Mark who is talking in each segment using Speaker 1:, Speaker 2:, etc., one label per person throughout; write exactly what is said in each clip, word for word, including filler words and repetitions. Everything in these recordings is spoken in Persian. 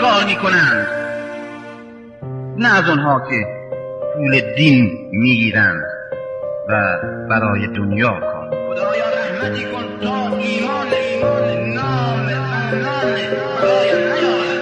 Speaker 1: کار میکنند، نه از اونها که پول دین میگیرند و برای دنیا کار. خدایا رحمتی کن تا ایمان ایمان نام نام خدایا نیارد.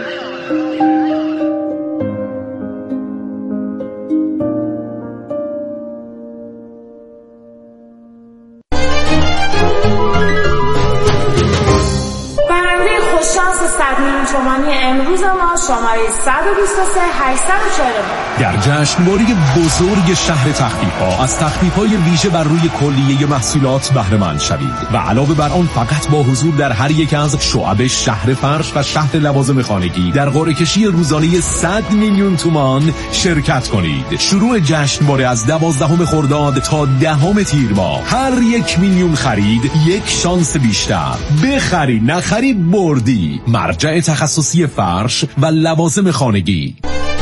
Speaker 2: صد میلیون تومانی امروز ما شماره صد و بیست و سه هشتصد و چهل و نه.
Speaker 3: در جشنواره بزرگ شهر تخفیف‌ها از تخفیف‌های ویژه بر روی کلیه محصولات بهره مند شوید و علاوه بر آن فقط با حضور در هر یک از شعب شهر فرش و شهر لوازم خانگی در قرعه کشی روزانه صد میلیون تومان شرکت کنید. شروع جشنواره از دوازدهم خرداد تا دهم تیر ماه. هر یک میلیون خرید یک شانس بیشتر. بخری نخری بردی. مرجع تخصصی فرش و لوازم خانگی.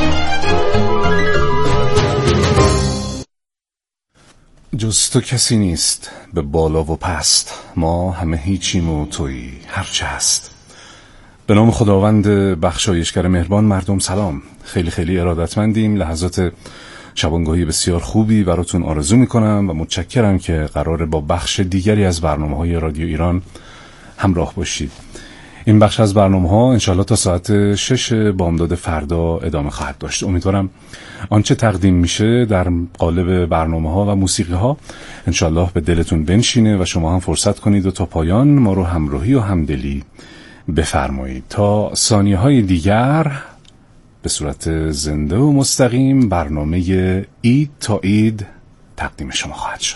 Speaker 4: جز تو کسی نیست به بالا و پست، ما همه هیچیم و تویی هرچه هست. به نام خداوند بخشایشگر مهربان. مردم سلام، خیلی خیلی ارادتمندیم. لحظات شبانگاهی بسیار خوبی براتون آرزو میکنم و متشکرم که قراره با بخش دیگری از برنامه‌های رادیو ایران همراه باشید. این بخش از برنامه‌ها انشالله تا ساعت شش بامداد فردا ادامه خواهد داشت. امیدوارم آنچه تقدیم میشه در قالب برنامه‌ها و موسیقی‌ها انشالله به دلتون بنشینه و شما هم فرصت کنید و تا پایان ما رو همراهی و همدلی بفرمایید. تا ثانیه‌های دیگر به صورت زنده و مستقیم برنامه عید تا عید تقدیم شما خواهد شد.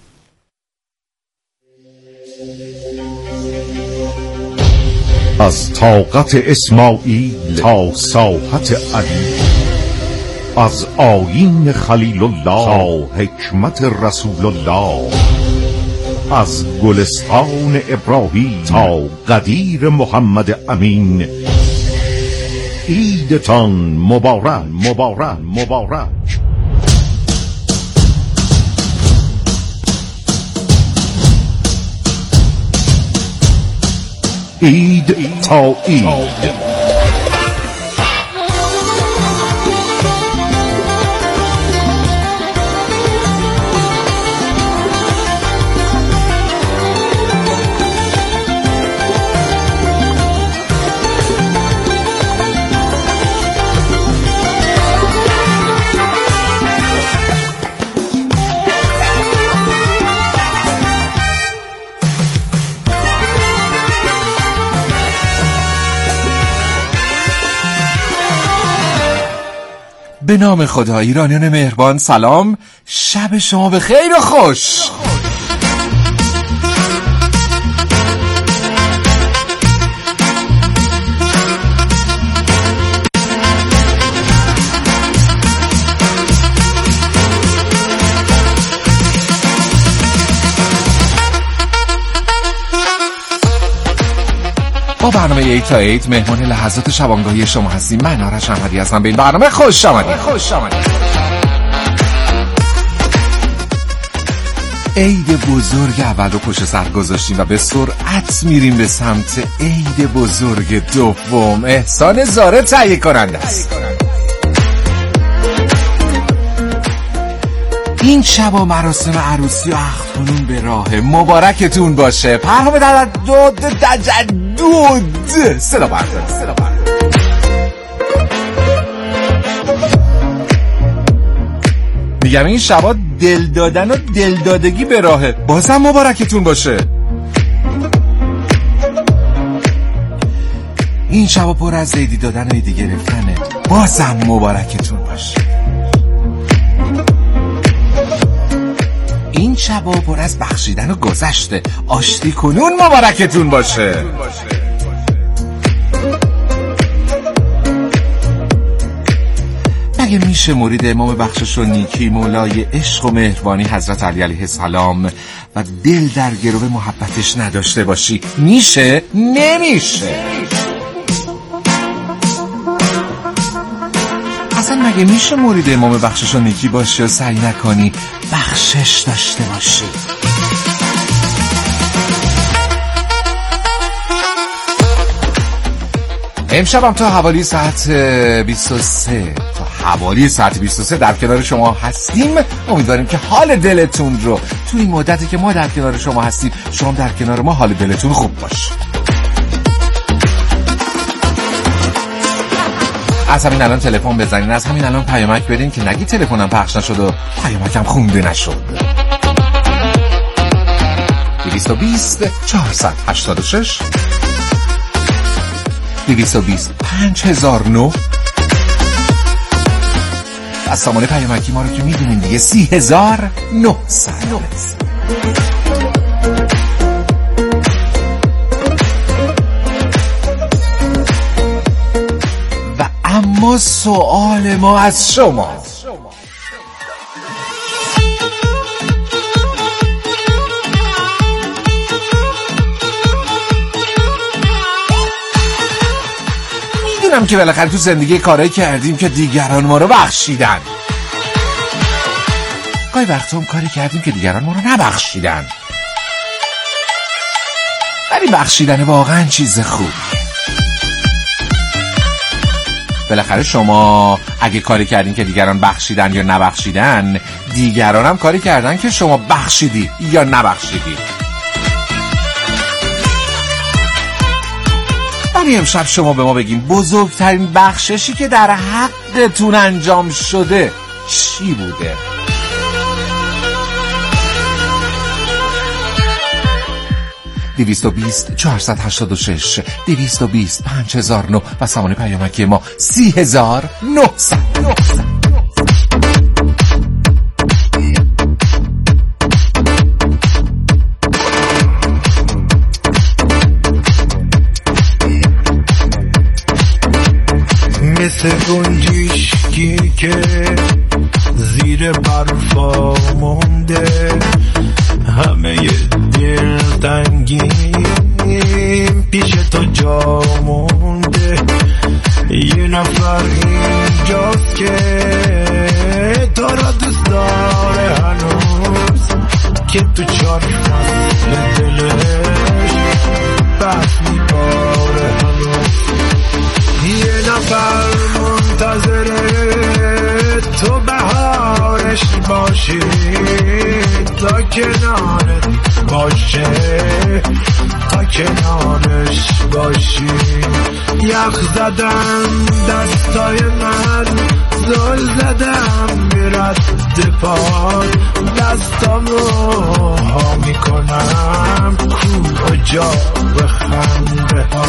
Speaker 5: از طاقت اسماعیل تا ساحت علی، از آیین خلیل الله تا حکمت رسول الله، از گلستان ابراهیم تا قدیر محمد امین. عیدتان مبارک مبارک مبارک. عید تا عید.
Speaker 6: به نام خدا. ایرانیان مهربان سلام، شب شما به خیر و خوش. با برنامه عید تا عید مهمان لحظات شبانگاهی شما هستیم. من آرش احمدی هستم. به این برنامه خوش آمدید. خوش آمدید. عید بزرگ اول رو پشت سر گذاشتیم و به سرعت میریم به سمت عید بزرگ دوم. احسان زاره تهیه کننده است. این شب و مراسم عروسی و عقدکنون به راه. مبارکتون باشه. پرهام در دو تجدد سلام بردار سلام بردار. میگم این شبا دل دادن و دل دادگی به راهه. بازم مبارکتون باشه. این شبا پر از عیدی دادن و عیدی گرفتنه. بازم مبارکتون باشه. این شبا پر از بخشیدن و گذشته. آشتی کنون مبارکتون باشه. مگه میشه مرید امام بخشش و نیکی مولای عشق و مهربانی حضرت علی علیه السلام و دل در گرو محبتش نداشته باشی؟ میشه؟ نمیشه. اصلا مگه میشه مرید امام بخشش و نیکی باشی و سعی نکنی بخشش داشته باشی؟ امشبم تا حوالی ساعت بیست و سه تا حوالی ساعت بیست و سه در کنار شما هستیم. امیدواریم که حال دلتون رو توی این مدتی که ما در کنار شما هستیم شما در کنار ما حال دلتون خوب باشه. از همین الان تلفن بزنین، از همین الان پیامک بدین که نگی تلفنم پخش نشد و پیامکم خونده نشد. دویست و بیست چهارصد و هشتاد و شش دویست و بیست پنج هزار و نه. از سامانه پیامکی ما رو که میدونین دیگه سی هزار و نهصد. و اما سوال ما از شما، میدونم که بالاخره تو زندگی کارایی کردیم که دیگران ما رو بخشیدن. گاهی وقتا هم کاری کردیم که دیگران ما رو نبخشیدن، ولی بخشیدن واقعا چیز خوبی. بالاخره شما اگه کاری کردین که دیگران بخشیدن یا نبخشیدن، دیگران هم کاری کردن که شما بخشیدی یا نبخشیدی. ولی امشب شما به ما بگین بزرگترین بخششی که در حقتون انجام شده چی بوده؟ دویست و بیست چهارصد و هشتاد و شش دویست و بیست پنج هزار و نه و سامانه پیامکی ما سی هزار و نهصد.
Speaker 7: مثل گنجشکی که زیر برفا مونده، همه دل تنگیم پیش تو جا مونده. یه نفر اینجاست که تو را دوست داره هنوز، که تو چار فصل دلش بس میباره هنوز. یه نفر منتظره تو بهارش باشی، تا کنارت باشه، تا کنارش باشی. یخ زدم دستای من، زل زدم برد پاد، دستامو ها میکنم کجا بخنده ها.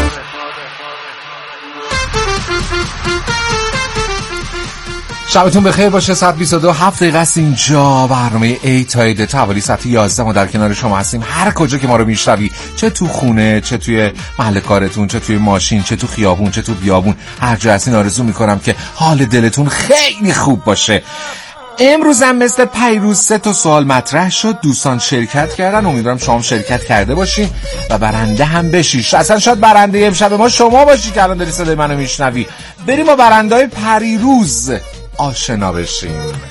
Speaker 6: شبتون بخیر باشه. ساعت بیست و دو هفت دقیقه است اینجا. برنامه ای تا ایده تا حوالی ساعت یازده ما در کنار شما هستیم. هر کجا که ما رو میشنوی، چه تو خونه، چه توی محل کارتون، چه توی ماشین، چه تو خیابون، چه تو بیابون، هر جا هستین آرزو میکنم که حال دلتون خیلی خوب باشه. امروز هم مثل پیروز سه تا سوال مطرح شد، دوستان شرکت کردن. امیدوارم شما شرکت کرده باشین و برنده هم بشی. اصلا شاید برنده امشب ما شما باشی که الان داری صدای منو میشنوی. بریم با برنده‌های پریروز آشنا بشیم.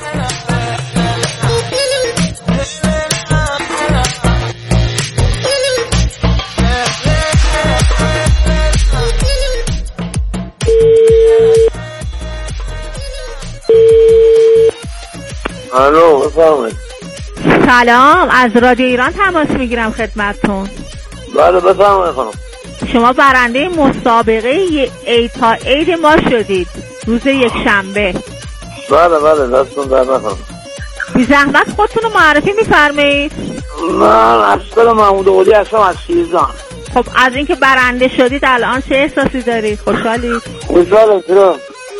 Speaker 8: الو بفرمایید.
Speaker 9: سلام، از رادیو ایران تماس میگیرم خدمتتون.
Speaker 8: بله بفرمایید خانم.
Speaker 9: شما برنده مسابقه ای تا عید ما شدید روز یک شنبه.
Speaker 8: بله بله دستون در نکنم.
Speaker 9: بی زحمت خودتون رو معرفی میفرمایید؟
Speaker 8: من افسر محمود قلی هستم از شیرزان.
Speaker 9: خب از اینکه برنده شدید الان چه احساسی دارید؟ خوشحالید؟
Speaker 8: خوشحالم. چرا؟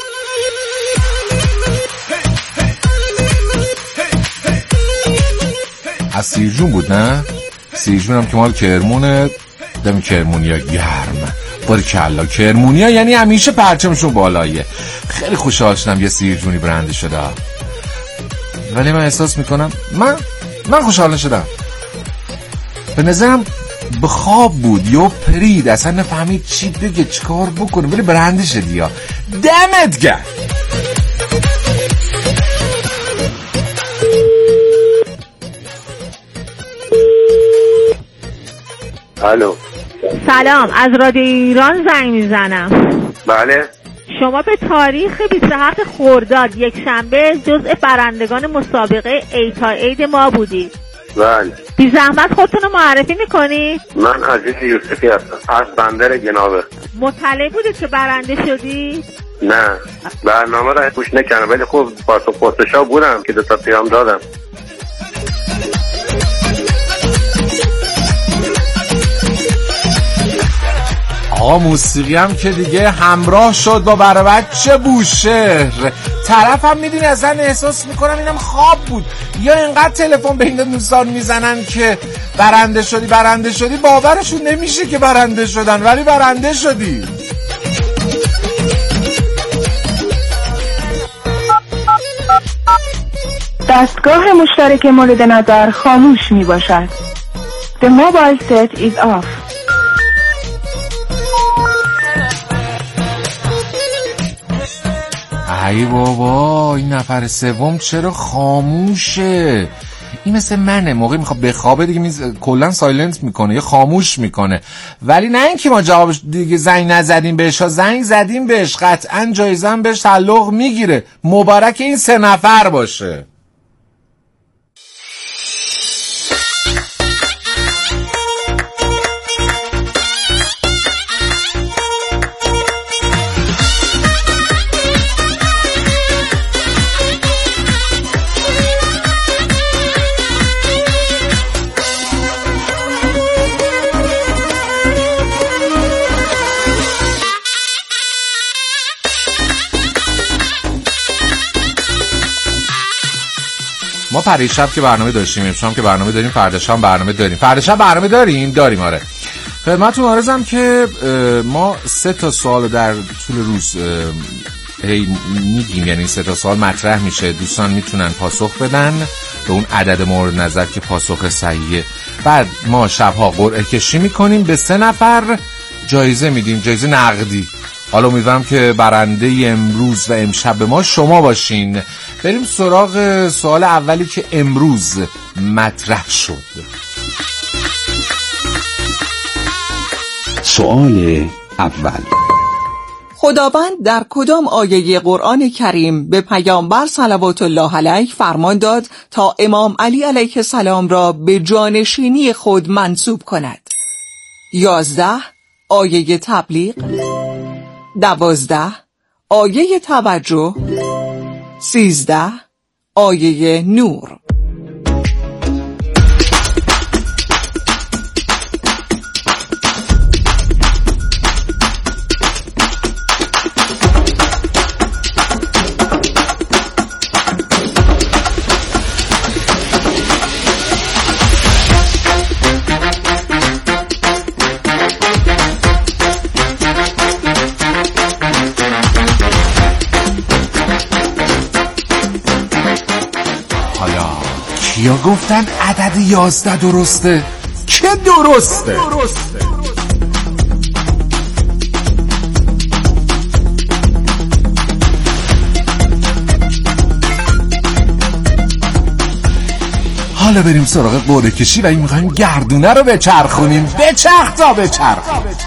Speaker 6: از سیرجون بود نه؟ سیرجون هم که مال کرمونه. دم کرمونیا گرم باریکلا. کرمونیا یعنی همیشه پرچمشون بالایه. خیلی خوشحال شدم یه سیرجونی برنده شده، ولی من احساس میکنم من من خوشحال نشدم. به نظرم به خواب بود یا پرید، اصلا نفهمید چی بگه چیکار بکنه، ولی برنده شدی. یا دمت گرم.
Speaker 8: الو
Speaker 9: سلام، از رادیو ایران زنگ میزنم.
Speaker 8: بله.
Speaker 9: شما به تاریخ بیست و هفت خرداد یک شنبه جزء برندگان مسابقه ای تا عید ما بودید.
Speaker 8: بله.
Speaker 9: بی زحمت خودتون رو معرفی میکنید؟
Speaker 8: من عزیز یوسفی هستم از بندر گناوه.
Speaker 9: مطلع بودید که برنده شدید؟
Speaker 8: نه، برنامه را گوش نکردم ولی خوب پاسخ پرسشا بودم که دو تا پیام دادم.
Speaker 6: آقا موسیقی هم که دیگه همراه شد با برای بچه بوشهر. طرف هم میدونی اصلا احساس میکنم اینم خواب بود یا اینقدر تلفن به این دوستان میزنن که برنده شدی برنده شدی باورشون نمیشه که برنده شدن ولی برنده شدی.
Speaker 10: دستگاه مشترک مورد نظر خاموش می باشد. The mobile set is off.
Speaker 6: ای بابا این نفر سوم چرا خاموشه؟ این مثل منه، موقعی میخواد بخوابه دیگه میز... کلن سایلنت میکنه یا خاموش میکنه. ولی نه اینکه ما جوابش دیگه زنگ نزدیم بهش، ها زنگ زدیم بهش، قطعا جایزه بهش تعلق میگیره. مبارک این سه نفر باشه. ما پریشب که برنامه داشتیم، امشب که برنامه داریم، فردا شب برنامه داریم. فردا شب برنامه داریم داریم آره. خدمتتون عرضم که ما سه تا سوال در طول روز هی میگیم، یعنی سه تا سوال مطرح میشه، دوستان میتونن پاسخ بدن به اون عدد مورد نظر که پاسخ صحیحه. بعد ما شبها قرعه کشی میکنیم، به سه نفر جایزه میدیم، جایزه نقدی. حالا امیدوارم که برنده امروز و امشب ما شما باشین. بریم سراغ سوال اولی که امروز مطرح شد.
Speaker 11: سوال اول: خداوند در کدام آیه قرآن کریم به پیامبر صلوات الله علیه فرمان داد تا امام علی علیه السلام را به جانشینی خود منصوب کند؟ یازده آیه تبلیغ، دوازده آیه توجه، سیزده آیه نور.
Speaker 6: یا گفتن عدد یازده درسته؟ که درسته؟ حالا بریم سراغ قرعه کشی و این میخوایم گردونه رو بچرخونیم. بچرخ تا بچرخ.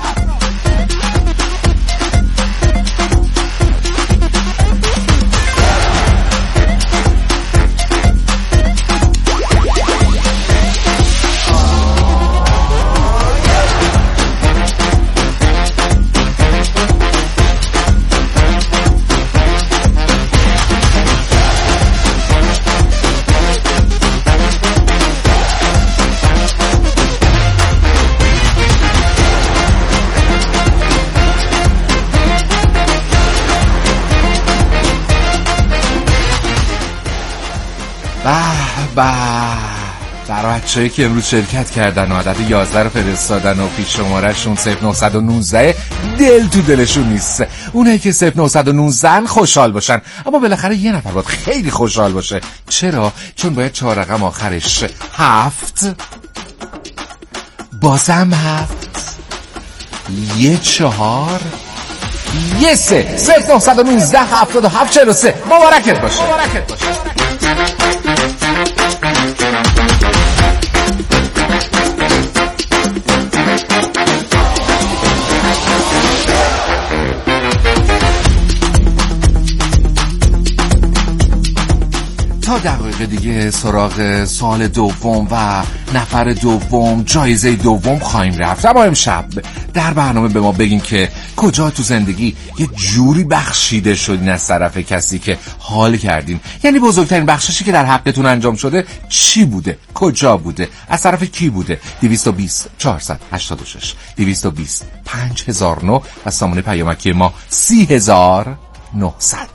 Speaker 6: به برای بچه‌ای که امروز شرکت کردن و عدد یازده رو فرستادن و پیش شماره‌شون صفر نه یک نه دل تو دلشون نیست. اونایی که صفر نه یک نه خوشحال باشن، اما بالاخره یه نفر باید خیلی خوشحال باشه. چرا؟ چون باید چهار رقم آخرش هفت، بازم هفت، یه چهار، یه سه. صفر نه یک نه هفتاد و هفت چهل و سه. مبارکت باشه. مبارکت باشه. چهار دقیقه دیگه سراغ سوال دوم و نفر دوم جایزه دوم خواهیم رفت. اما امشب در برنامه به ما بگین که کجا تو زندگی یه جوری بخشیده شدین از طرف کسی که حال کردین، یعنی بزرگترین بخششی که در حقتون انجام شده چی بوده، کجا بوده، از طرف کی بوده. دویست و بیست چهارصد و هشتاد و شش دویست و بیست پنج هزار و نه و سامانه پیامکی ما سی هزار و نهصد.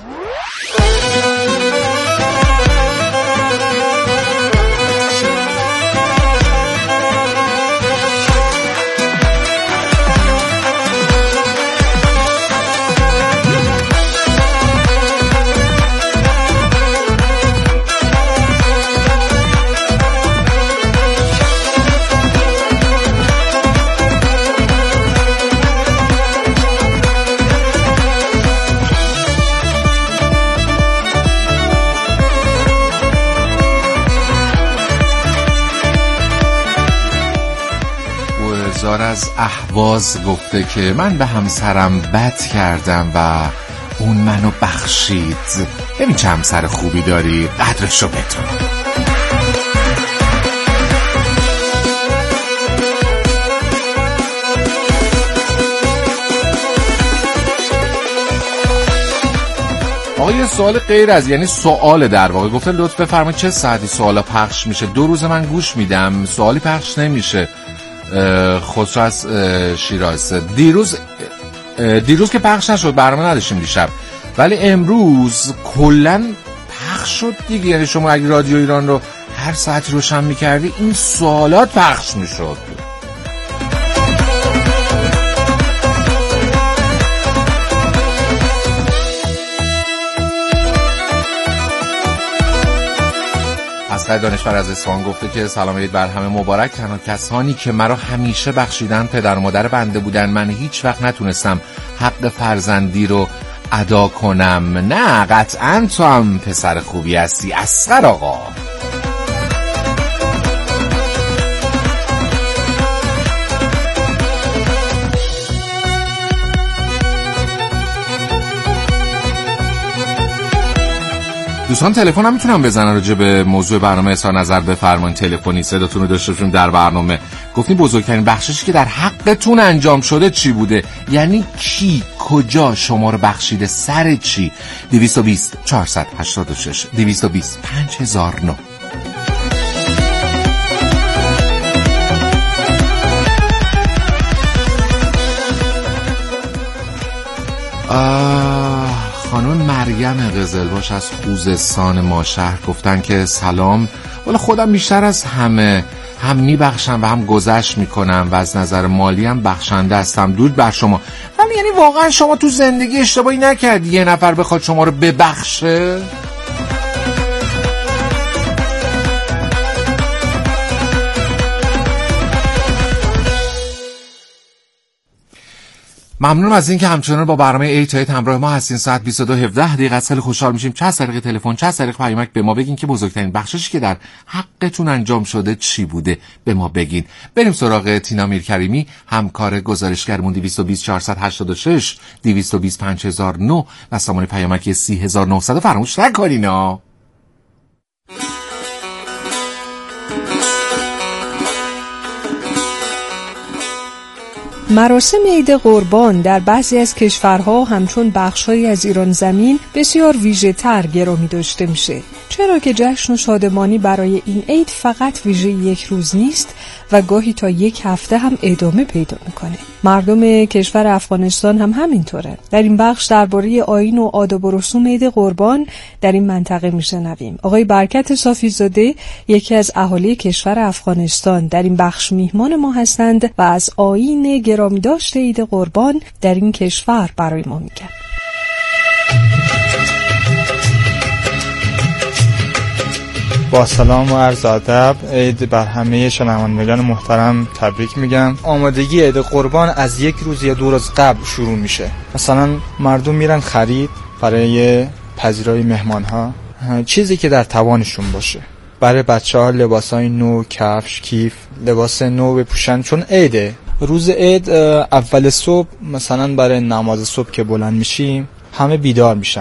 Speaker 6: از اهواز گفته که من به همسرم بد کردم و اون منو بخشید. ببین چه همسر خوبی داری، قدرشو بدون. آقا یه سوال غیر از یعنی سوال در واقع گفته لطف بفرمایید چه ساعتی سوالا پخش میشه؟ دو روز من گوش میدم سوالی پخش نمیشه. خسرو از شیراز. دیروز دیروز که پخش نشد برنامه نداشتیم دیشب، ولی امروز کلن پخش شد دیگه. یعنی شما اگه رادیو ایران رو هر ساعتی روشن میکردی این سوالات پخش میشد. اسقر دانشور از اصفهان گفته که سلام عید بر همه مبارک. تنها کسانی که مرا همیشه بخشیدن پدر و مادر بنده بودن. من هیچ وقت نتونستم حق فرزندی رو ادا کنم. نه قطعاً تو هم پسر خوبی هستی اسقر آقا. دوستان تلفن هم میتونم بزنن راجع به موضوع برنامه اظهار نظر بفرمایید. تلفنی صداتون رو داشته باشیم در برنامه. گفتیم بزرگترین بخششی که در حقتون انجام شده چی بوده، یعنی کی کجا شما رو بخشیده، سر چی؟ دویست و بیست چهارصد و هشتاد و شش دویست و بیست پنج هزار و نه. آه خانون مریم قزلباش از خوزستان ماشهر گفتن که سلام، والا خودم بیشتر از همه هم میبخشم و هم گذشت میکنم و از نظر مالی هم بخشنده هستم. درود بر شما. ولی یعنی واقعا شما تو زندگی اشتباهی نکردی یه نفر بخواد شما رو ببخشه؟ ممنونم از این که همچنان با برنامه ای تا ایت همراه ما هستین. ساعت بیست و دو و هفده دقیقه. خیلی خوشحال میشیم چه از طریق تلفن چه از طریق پیامک به ما بگین که بزرگترین بخششی که در حقتون انجام شده چی بوده، به ما بگین. بریم سراغ تینا میرکریمی، همکار گزارشگرمون. دویست و بیست چهارصد و هشتاد و شش دویست و بیست پنج هزار و نه و سامانه پیامکی سی هزار و نهصد. فراموش نکنینا.
Speaker 12: مراسم عید قربان در بعضی از کشورها همچون بخش‌هایی از ایران زمین بسیار ویژه‌تر گرامی داشته میشه، چرا که جشن و شادمانی برای این عید فقط ویژه یک روز نیست و گاهی تا یک هفته هم ادامه پیدا میکنه. مردم کشور افغانستان هم همینطوره. در این بخش درباره آیین و آداب و رسوم عید قربان در این منطقه میشنویم. آقای برکت صافی‌زاده یکی از اهالی کشور افغانستان در این بخش میهمان ما هستند و از آیین گرامی داشته عید قربان در این کشور برای ما میگن.
Speaker 13: با سلام و عرض ادب، عید بر همه شنوندگان محترم تبریک میگم. آمادگی عید قربان از یک روز یا دو روز قبل شروع میشه. مثلا مردم میرن خرید برای پذیرایی مهمان ها چیزی که در توانشون باشه. برای بچه ها لباسای نو، کفش، کیف، لباس نو بپوشن چون عیده. روز عید اول صبح مثلا برای نماز صبح که بلند میشیم همه بیدار میشن،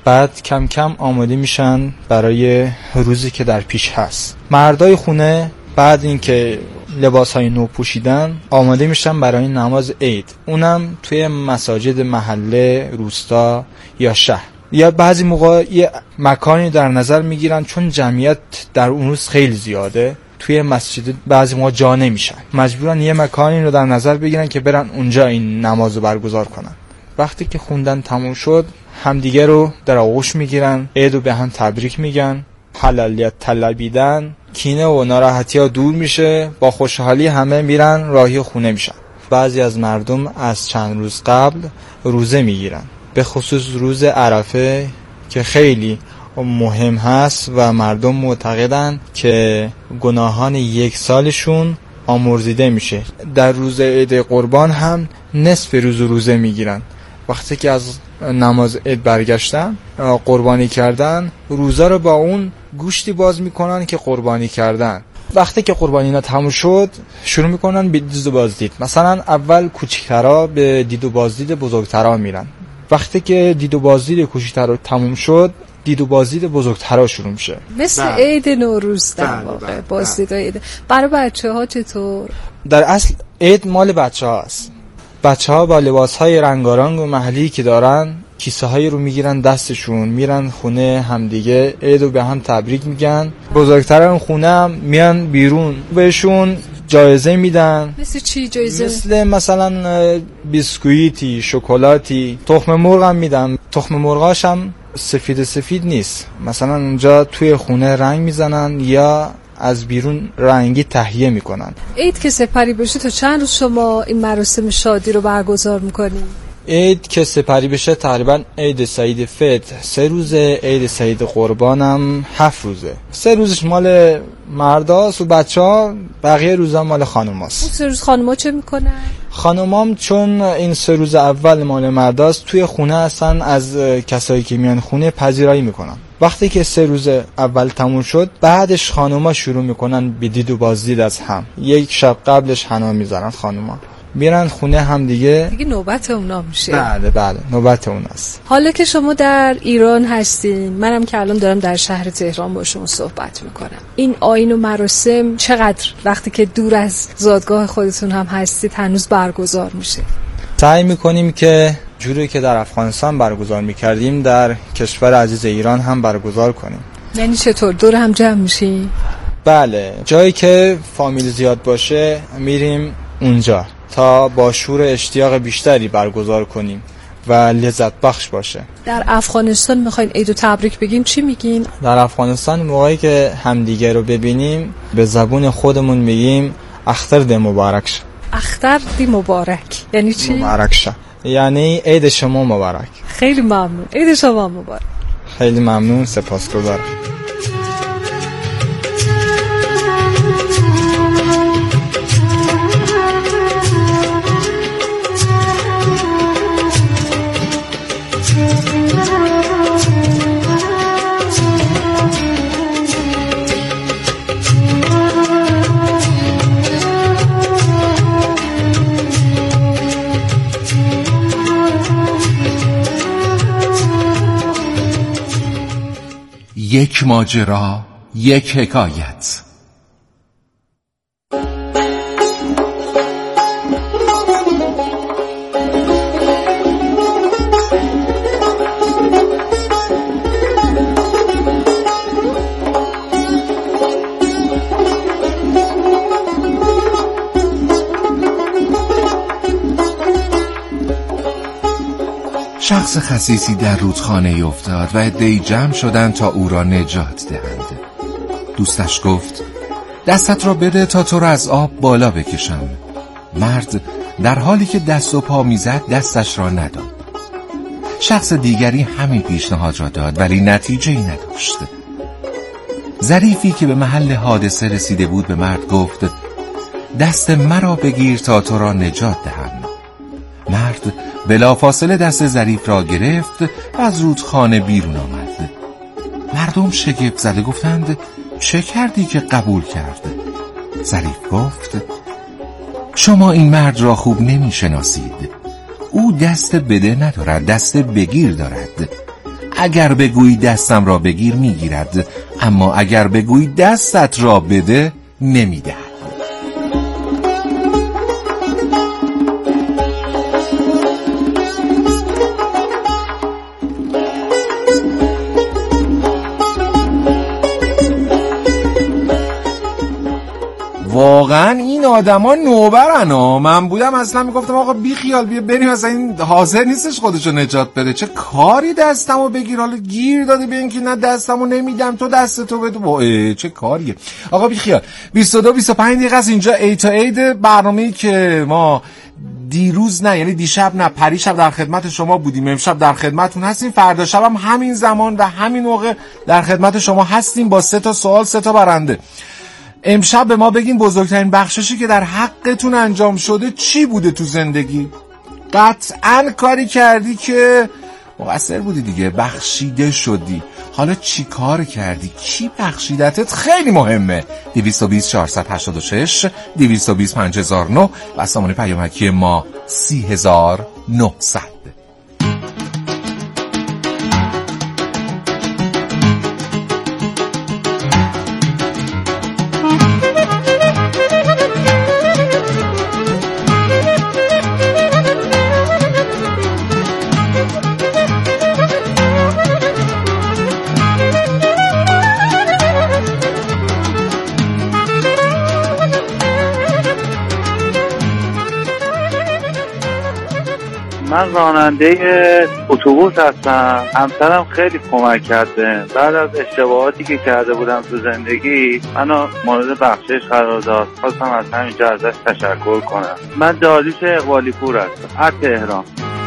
Speaker 13: بعد کم کم آماده میشن برای روزی که در پیش هست. مردای خونه بعد اینکه لباسهای نو پوشیدن آماده میشن برای نماز عید، اونم توی مساجد محله، روستا یا شهر، یا بعضی موقع یه مکانی در نظر میگیرن چون جمعیت در اون روز خیلی زیاده، توی مسجد بعضی موقع جا نمیشن، مجبورن یه مکانی رو در نظر بگیرن که برن اونجا این نماز رو برگزار کنن. وقتی که خوندن تموم شد همدیگه رو در آغوش میگیرن، عید رو به هم تبریک میگن، حلالیت طلبیدن، کینه و ناراحتی ها دور میشه، با خوشحالی همه میرن راهی خونه میشن. بعضی از مردم از چند روز قبل روزه میگیرن، به خصوص روز عرفه که خیلی مهم هست و مردم معتقدن که گناهان یک سالشون آمرزیده میشه. در روز عید قربان هم نصف روز روزه میگیرن. وقتی که از نماز عید برگشتن قربانی کردن، روزه رو با اون گوشتی باز میکنن که قربانی کردن. وقتی که قربانی اینا تموم شد شروع میکنن به دید و بازدید. مثلا اول کوچیک‌ترا به دید و بازدید بزرگترا میرن. وقتی که دید و بازدید کوچیک‌ترا تموم شد دید و بازدید بزرگترا شروع میشه.
Speaker 12: مثل عید نوروز در واقع بازدید عید. برای بچه‌ها چطور؟
Speaker 13: در اصل عید مال بچه‌ها است. بچه‌ها با لباس‌های رنگارنگ و محلی که دارن کیسه‌هایی رو میگیرن دستشون، میرن خونه همدیگه عید رو به هم تبریک میگن. بزرگتران خونه هم میان بیرون بهشون جایزه میدن.
Speaker 12: مثل چی جایزه؟
Speaker 13: مثل مثلا بیسکویتی، شکلاتی، تخم مرغ هم میدن. تخم مرغاش هم سفید سفید نیست، مثلا اونجا توی خونه رنگ میزنن یا از بیرون رنگی تهیه میکنن.
Speaker 12: عید که سپری بشه تا چند روز شما این مراسم شادی رو برگزار میکنید؟
Speaker 13: عید که سپری بشه تقریبا عید سعید فطر سه روزه، عید سعید قربان هم هفت روزه. سه روزش مال مرداست و بچه ها، بقیه روزا مال خانوماست.
Speaker 12: اون سه روز خانوما چه میکنن؟
Speaker 13: خانومام چون این سه روز اول مال مرداست توی خونه هستن، از کسایی که میان خونه پذیرایی میکنن. وقتی که سه روز اول تموم شد بعدش خانوما شروع میکنن به دید و بازدید از هم. یک شب قبلش حنا میذارن خانوما، میرن خونه هم دیگه
Speaker 12: دیگه نوبت اونا میشه.
Speaker 13: بله بله نوبت اوناست.
Speaker 12: حالا که شما در ایران هستین، منم که الان دارم در شهر تهران با شما صحبت میکنم، این آیین و مراسم چقدر وقتی که دور از زادگاه خودتون هم هستید هنوز برگزار میشه؟
Speaker 13: سعی میکنیم که جوری که در افغانستان برگزار میکردیم در کشور عزیز ایران هم برگزار کنیم.
Speaker 12: یعنی چطور؟ دور هم جمع میشیم؟
Speaker 13: بله، جایی که فامیل زیاد باشه میریم اونجا تا با شور اشتیاق بیشتری برگزار کنیم و لذت بخش باشه.
Speaker 12: در افغانستان میخواین عید و تبریک بگین چی میگین؟
Speaker 13: در افغانستان موقعی که همدیگه رو ببینیم به زبون خودمون میگیم اختر دی مبارک شه.
Speaker 12: اختر دی مبارک یعنی چی؟
Speaker 13: مبارک شه یعنی عید شما مبارک.
Speaker 12: خیلی ممنون. عید شما مبارک.
Speaker 13: خیلی ممنون، سپاسگزارم.
Speaker 6: یک ماجرا، یک حکایت. شخص خسیسی در رودخانه افتاد و عده‌ای جمع شدند تا او را نجات دهند. دوستش گفت دستت را بده تا تو را از آب بالا بکشم. مرد در حالی که دست و پا میزد دستش را نداد. شخص دیگری همین پیشنهاد را داد ولی نتیجه‌ای نداشت. ظریفی که به محل حادثه رسیده بود به مرد گفت دست مرا بگیر تا تو را نجات دهم. مرد بلافاصله دست ظریف را گرفت و از رودخانه بیرون آمد. مردم شگفت زده گفتند چه کردی که قبول کرد؟ ظریف گفت شما این مرد را خوب نمی شناسید. او دست بده ندارد، دست بگیر دارد. اگر بگویی دستم را بگیر میگیرد، اما اگر بگویی دستت را بده نمیده. واقعا این آدما نوبرن ها. من بودم اصلا میگفتم آقا بی خیال بیا بریم، اصلا این حاضر نیستش خودشو نجات بده. چه کاری دستمو بگیر، حالا گیر دادی به اینکه نه دستمو نمیدم تو دستتو بده. چه کاریه آقا بی خیال. بیست و دو بیست و پنج دقیقه است اینجا ای تا عید، برنامه‌ای که ما دیروز نه یعنی دیشب نه پریشب در خدمت شما بودیم، امشب در خدمتتون هستیم، فردا شب هم همین زمان و همین موقع در خدمت شما هستیم با سه تا سوال سه تا برنده. امشب به ما بگین بزرگترین بخششی که در حقتون انجام شده چی بوده تو زندگی؟ قطعاً کاری کردی که مقصر بودی دیگه، بخشیده شدی. حالا چی کار کردی؟ کی بخشیدتت؟ خیلی مهمه. دویست و بیست چهارصد و هشتاد و شش دویست و بیست پنج هزار و نه و سامانه پیامکی ما سی هزار و نهصد.
Speaker 14: من راننده اتوبوس هستم. همسرم خیلی کمک کرده. بعد از اشتباهاتی که کرده بودم تو زندگی منو مورد بخشش قرار داد. خواستم از همینجا ازش تشکر کنم. من داریوش اقبالی پور هستم از تهران.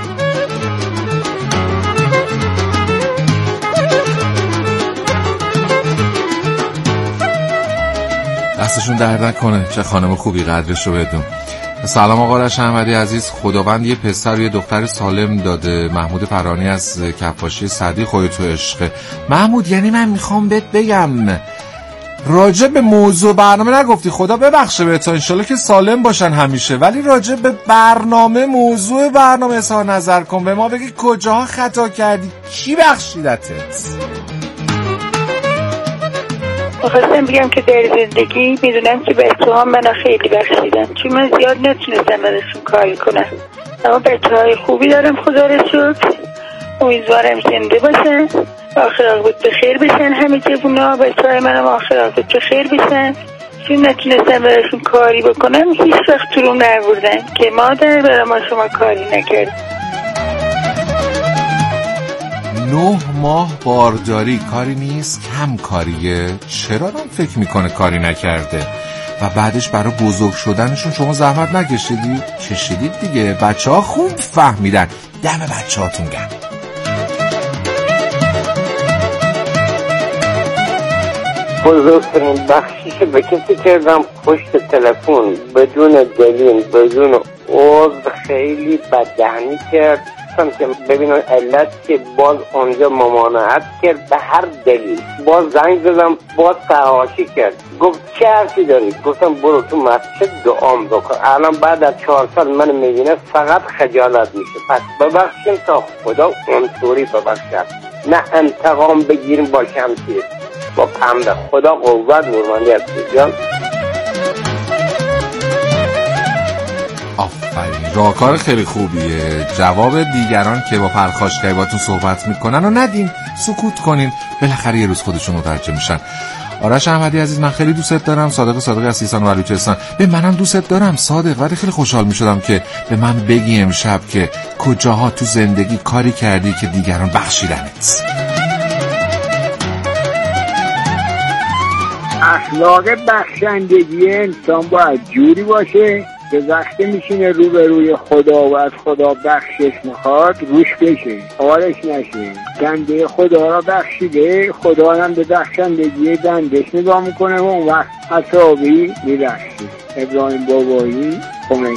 Speaker 6: دستشون درد نکنه. چه خانم خوبی، قدرش رو بدون. سلام آقا رش احمدی عزیز، خداوند یه پسر و یه دختر سالم داده. محمود فرانی از کفاشی صدی، خودت تو عشق. محمود یعنی من میخوام بهت بگم راجع به موضوع برنامه نگفتی، خدا ببخشه بهت، انشالله که سالم باشن همیشه، ولی راجع به برنامه موضوع برنامه اظهار نظر کن، به ما بگی کجاها خطا کردی، کی بخشیدتت؟
Speaker 15: میخواستم بگم که در زندگی میدونم که بچه ها منو خیلی بخشیدن، چون من زیاد نتونستم برشون کاری کنم، اما بچه های خوبی دارم خدا رو شکر. امیدوارم زنده باشن، آخر آقود بخیر بشن، همه جوونا بچه های منم آخر آقود بخیر بشن، چون نتونستم برشون کاری بکنم هیچ وقت تو رو نبردن که مادر برای ما شما کاری نکرد.
Speaker 6: نه ماه بارداری کاری نیست، کم کاریه. چرا آدم فکر میکنه کاری نکرده و بعدش برای بزرگ شدنشون شما زحمت نکشیدی؟ کشیدید دیگه. بچه ها خوب فهمیدن. دم بچه هاتون گرم.
Speaker 16: بزرگترین بخشیش به کسی کردم پشت تلفن بدون دلیل بدون عذر خیلی بددهنی کرد که ببینن علت که باز اونجا ممانعت کرد به هر دلیل. باز زنگ زدم باز تحاشی کرد، گفت چه حرفی داری؟ گفتم برو تو مسجد دعام بکن. الان بعد از چهار سال من میبینه فقط خجالت میشه. پس ببخشیم تا خدا اونطوری ببخشد، نه انتقام بگیریم با شمشیر، با پنبه. خدا قوت نورمانی هستی جان.
Speaker 6: آفرین، راهکار خیلی خوبیه. جواب دیگران که با پرخاشگری باتون صحبت میکنن و ندین، سکوت کنین، بالاخره یه روز خودشون متوجه میشن. آرش احمدی عزیز، من خیلی دوست دارم. صادق صادقی از سیستان و بلوچستان، به منم دوست دارم صادق، ولی خیلی خوشحال میشدم که به من بگی امشب که کجاها تو زندگی کاری کردی که دیگران بخشیدنت.
Speaker 17: اخلاق بخشندگی انسان باید جوری باشه که وقتی میشینه رو به روی خدا و از خدا بخشش میخواد روش بشه، آرش نشه. بنده خدا را بخشیده، خدا هم به بخشندگی بندش نگاه میکنه و اون وقت حسابی میبخشه. ابراهیم بابایی، خمینی.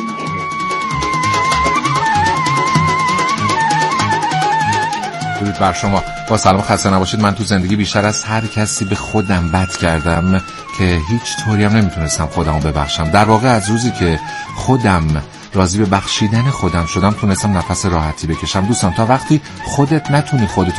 Speaker 6: درود بر شما. با سلام، خسته نباشید. من تو زندگی بیشتر از هر کسی به خودم بد کردم که هیچ طوری هم نمیتونستم خودمو ببخشم. در واقع از روزی که خودم راضی به بخشیدن خودم شدم تونستم نفس راحتی بکشم. دوستان، تا وقتی خودت نتونی خودت